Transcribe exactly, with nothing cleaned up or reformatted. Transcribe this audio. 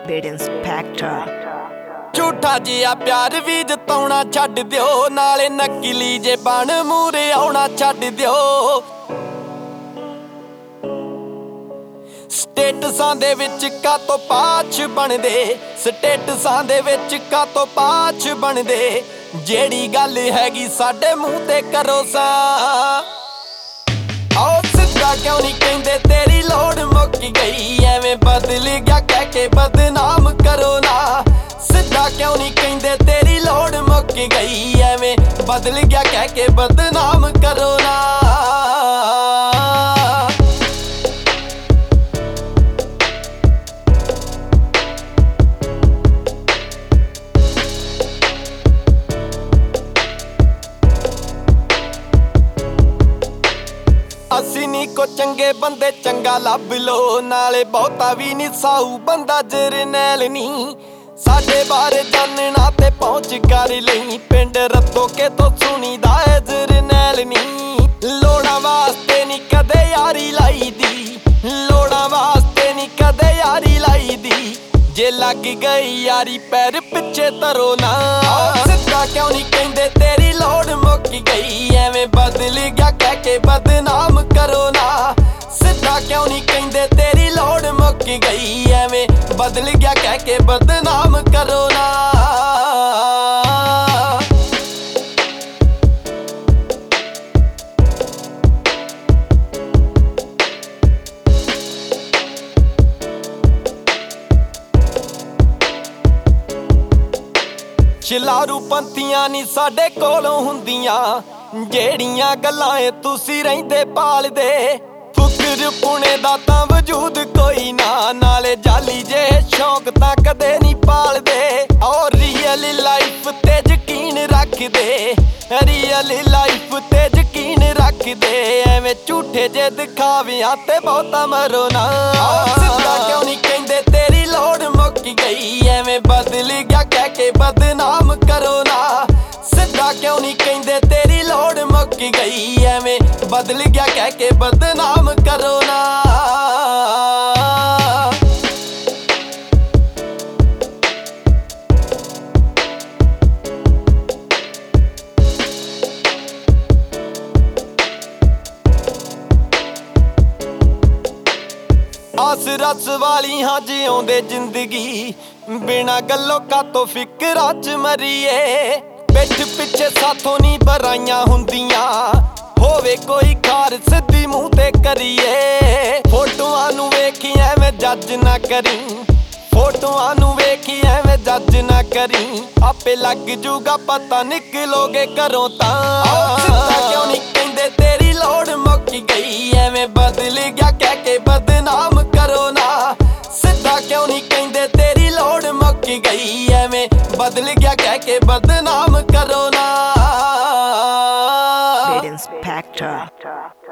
Bid Inspector। ਝੂਠਾ ਜਿਹਾ ਪਿਆਰ ਵੀ ਜਤਾਉਣਾ ਛੱਡ ਦਿਓ, ਨਾਲੇ ਨਕਲੀ ਜੇ ਬਣ ਮੂਰੇ ਆਉਣਾ ਛੱਡ ਦਿਓ। ਸਟੇਟਸਾਂ ਦੇ ਵਿੱਚ ਕਾਤੋਂ ਪਾਛ ਬਣਦੇ, ਸਟੇਟਸਾਂ ਦੇ ਵਿੱਚ ਕਾਤੋਂ ਪਾਛ ਬਣਦੇ। ਜਿਹੜੀ ਗੱਲ ਹੈਗੀ ਸਾਡੇ ਮੂੰਹ ਤੇ ਕਰੋ ਸਾ। ਆਓ ਸਿੱਧਾ ਕਿਉਂ ਨਹੀਂ ਕਹਿੰਦੇ ਤੇਰੀ ਲੋੜ ਮੁੱਕ ਗਈ, ਐਵੇਂ ਬਦਲ ਗਿਆ ਕਹਿ ਕੇ ਬਦਨਾਮ ਕਰੋ ਨਾ। ਸਿੱਧਾ ਕਿਉਂ ਨਹੀਂ ਕਹਿੰਦੇ ਤੇਰੀ ਲੋੜ ਮੁੱਕ ਗਈ, ਐਵੇਂ ਬਦਲ ਗਿਆ ਕਹਿ ਕੇ ਬਦਨਾਮ ਕਰੋ ਨਾ। ਅਸੀਂ ਨੀ ਕੋ ਚੰਗੇ ਬੰਦੇ ਚੰਗਾ ਲੱਭ ਲੋ, ਨਾਲੇ ਬਹੁਤਾ ਵੀ ਨੀ ਸਾਊ ਬੰਦਾ ਜਰਨੈਲ ਨੀ। ਸਾਡੇ ਬਾਰੇ ਜਾਣਨਾ ਤੇ ਪਹੁੰਚ ਕਰ ਲਈ, ਪਿੰਡ ਰੱਤੋ ਕੇ ਤੋਂ ਸੁਣੀਦਾ ਏ ਜਰਨੈਲ ਨੀ। ਲੋੜਾਂ ਵਾਸਤੇ ਨੀ ਕਦੇ ਯਾਰੀ ਲਾਈ ਦੀ, ਲੋੜਾਂ ਵਾਸਤੇ ਨੀ ਕਦੇ ਯਾਰੀ ਲਾਈ ਦੀ। ਜੇ ਲੱਗ ਗਈ ਯਾਰੀ ਪੈਰ ਪਿੱਛੇ ਧਰੋ ਨਾ। ਸਿੱਧਾ ਕਿਉਂ ਨਹੀਂ ਕਹਿੰਦੇ ਤੇਰੀ ਲੋੜ ਮੁੱਕ ਗਈ, ਐਵੇਂ ਬਦਲ ਗਿਆ ਕਹਿ ਕੇ ਬਦਨਾਮ ਕਰੋ ਨਾ। ਸਿੱਧਾ ਕਿਉਂ ਨਹੀਂ ਕਹਿੰਦੇ ਤੇਰੀ ਲੋੜ ਮੁੱਕ ਗਈ, ਐਵੇਂ ਬਦਲ ਗਿਆ ਕਹਿ ਕੇ ਬਦਨਾਮ ਕਰੋ ਨਾ। ਸ਼ਿਲਾਰੂ ਪੰਥੀਆਂ ਨੀ ਸਾਡੇ ਕੋਲੋਂ ਹੁੰਦੀਆਂ, ਜਿਹੜੀਆਂ ਗੱਲਾਂ ਏ ਤੁਸੀਂ ਰਹਿੰਦੇ ਪਾਲਦੇ। ਫੁਕਰ ਪੁਣੇ ਦਾ ਤਾਂ ਵਜੂਦ ਕੋਈ ਨਾ, ਨਾਲੇ ਜਾਲੀ ਜੇ ਸ਼ੌਕ ਤਾਂ ਕਦੇ ਨਹੀਂ ਪਾਲਦੇ। ਔਰ ਰੀਅਲ ਲਾਈਫ ਤੇ ਯਕੀਨ ਰੱਖਦੇ, ਰੀਅਲ ਲਾਈਫ ਤੇ ਯਕੀਨ ਰੱਖਦੇ। ਐਵੇਂ ਝੂਠੇ ਜੇ ਦਿਖਾਵਿਆਂ ਤੇ ਬਹੁਤਾ ਮਰੋ ਨਾ। ਸਿੱਧਾ ਕਿਉਂ ਨਹੀਂ ਕਹਿੰਦੇ ਤੇਰੀ ਲੋੜ ਮੁੱਕ ਗਈ, ਐਵੇਂ ਬਦਲ ਗਿਆ ਕਹਿ ਕੇ ਬਦਨਾਮ ਕਰੋ ਨਾ। ਸਿੱਧਾ ਕਿਉਂ ਨਹੀਂ ਕਹਿੰਦੇ ਤੇਰੀ ਲੋੜ ਮੁੱਕ ਗਈ, ਐਵੇਂ ਬਦਲ ਗਿਆ ਕਹਿ ਕੇ ਬਦਨਾਮ ਕਰੋ ਨਾ। ਆਸ ਰਸ ਵਾਲੀ ਹਾਂ ਜਿਉਂਦੇ ਜ਼ਿੰਦਗੀ, ਬਿਨਾਂ ਗੱਲੋਂ ਕਾਤੋਂ ਫਿਕਰਾਂ ਚ ਮਰੀਏ। ਪਿੱਠ ਪਿੱਛੇ ਸਾਥੋਂ ਨੀ ਬਰਾਈਆਂ ਹੁੰਦੀਆਂ, ਹੋਵੇ ਕੋਈ ਖਾਰ ਸਿੱਧੀ ਮੂੰਹ ਤੇ ਕਰੀਏ। ਫੋਟੋਆਂ ਨੂੰ ਵੇਖੀ ਐਵੇਂ ਜੱਜ ਨਾ ਕਰੀ, ਫੋਟੋਆਂ ਨੂੰ ਵੇਖੀ ਐਵੇਂ ਜੱਜ ਨਾ ਕਰੀ। ਆਪੇ ਲੱਗ ਜੂਗਾ ਪਤਾ ਨਿਕਲੋਗੇ ਘਰੋਂ ਤਾਂ। ਸਿੱਧਾ ਕਿਉਂ ਨਹੀਂ ਕਹਿੰਦੇ ਤੇਰੀ ਲੋੜ ਮੁੱਕ ਗਈ, ਐਵੇਂ ਬਦਲ ਗਿਆ ਕਹਿ ਕੇ ਬਦਨਾਮ ਕਰੋ ਨਾ। ਸਿੱਧਾ ਕਿਉਂ ਨਹੀਂ ਕਹਿੰਦੇ ਤੇਰੀ ਲੋੜ ਮੁੱਕ ਗਈ, ਐਵੇਂ ਬਦਲ ਗਿਆ ਕਹਿ ਕੇ ਬਦਨਾਮ ਕਰੋ ਨਾ। Bid Inspector।